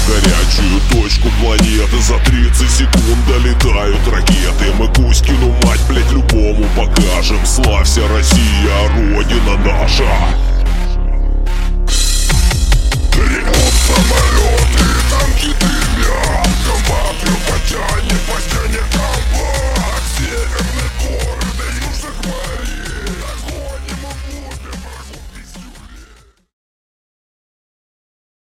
горячую точку планеты. За 30 секунд долетают ракеты. Мы Кузькину мать, блять, любому покажем. Славься, Россия, Родина наша.